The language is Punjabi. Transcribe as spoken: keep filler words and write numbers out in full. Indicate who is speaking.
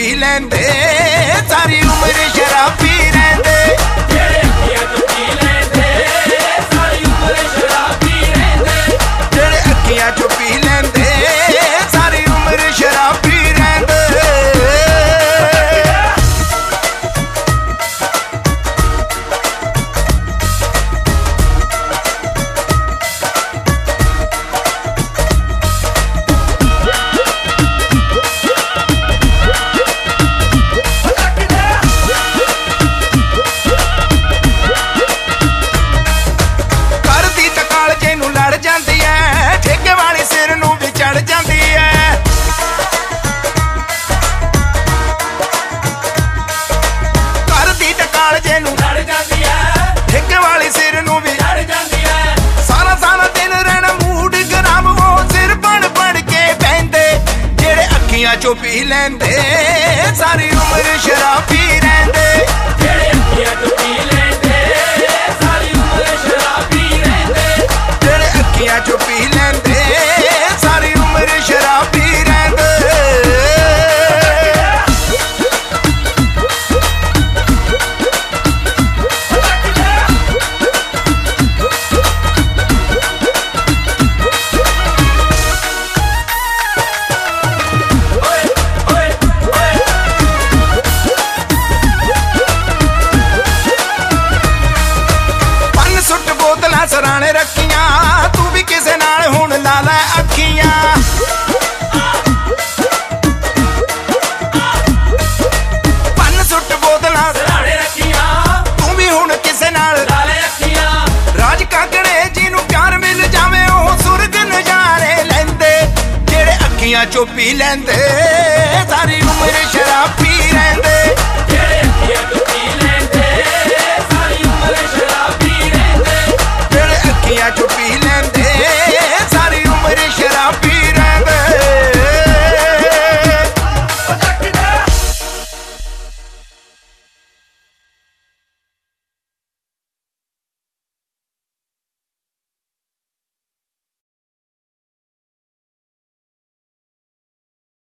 Speaker 1: ਪੀ ਲੈਂਦੇ ਸਾਰੀ ਉਮਰ ਸ਼ਰਾਬੀ ਰਹਿੰਦੇ
Speaker 2: ਜਿਹੜੇ ਅੱਖੀਆਂ ਚੋਂ ਪੀ ਲੈਂਦੇ ਸਾਰੀ ਉਮਰ ਸ਼ਰਾਬੀ ਰਹਿੰਦੇ
Speaker 1: ਜਿਹੜੇ ਅੱਖੀਆਂ ਚੋਂ ਪੀ ਲੈਂਦੇ ਸਾਰੀ ਉਮਰ ਸ਼ਰਾਬੀ ਰਹਿੰਦੇ ਜਾਂਦੀ ਐ ਠੇਕੇ ਵਾਲੀ ਸਿਰ ਨੂੰ ਵੀ ਚੜ ਜਾਂਦੀ ਐ ਘਰ ਦੀ ਟਕਾਲ ਜੇ ਨੂੰ
Speaker 2: ਲੜ ਜਾਂਦੀ ਐ
Speaker 1: ਠੇਕੇ ਵਾਲੀ ਸਿਰ ਨੂੰ ਵੀ
Speaker 2: ਲੜ ਜਾਂਦੀ ਐ
Speaker 1: ਸਾਰਾ ਸਾਰਾ ਦਿਨ ਰਹਿਣਾ ਮੂਡ ਖਰਾਬ ਹੋ ਸਿਰ ਬਣ ਬਣ ਕੇ ਬਹਿੰਦੇ ਜਿਹੜੇ ਅੱਖੀਆਂ ਚੋਂ ਪੀ ਲੈਂਦੇ ਸਾਰੀ ਉਮਰ ਸ਼ਰਾਬੀ ਰਹਿੰਦੇ
Speaker 2: ਜਿਹੜੇ ਅੱਖੀਆਂ ਚੋਂ ਪੀ ਲੈਂਦੇ ਸਾਰੀ ਉਮਰ ਸ਼ਰਾਬੀ ਰਹਿੰਦੇ
Speaker 1: ਜਿਹੜੇ ਅੱਖੀਆਂ ਚੋਂ ਪੀ ਲੈਂਦੇ ਸਾਰੀ ਉਮਰ ਸ਼ਰਾਬੀ ਰਹਿੰਦੇ ਪੰਨ ਸੁੱਟ ਬੋਤਲਾਂ ਸਰਾਣੇ ਰੱਖੀਆਂ ਤੂੰ ਵੀ ਕਿਸੇ ਨਾਲ ਹੁਣ ਲਾ ਲੈ ਅੱਖੀਆਂ ਪੰਨ ਸੁੱਟ ਬੋਤਲਾਂ
Speaker 2: ਸਰਾਣੇ ਰੱਖੀਆਂ
Speaker 1: ਤੂੰ ਵੀ ਹੁਣ ਕਿਸੇ ਨਾਲ
Speaker 2: ਲਾ ਲੈ ਅੱਖੀਆਂ
Speaker 1: ਰਾਜ ਕਾਕੜੇ ਜਿਹਨੂੰ ਪਿਆਰ ਮਿਲ ਜਾਵੇ ਉਹ ਸੁਰਗ ਨਜ਼ਾਰੇ ਲੈਂਦੇ ਜਿਹੜੇ ਅੱਖੀਆਂ ਚੋਂ ਪੀ ਲੈਂਦੇ ਸਾਰੀ ਉਮਰ ਸ਼ਰਾਬੀ ਰਹਿੰਦੇ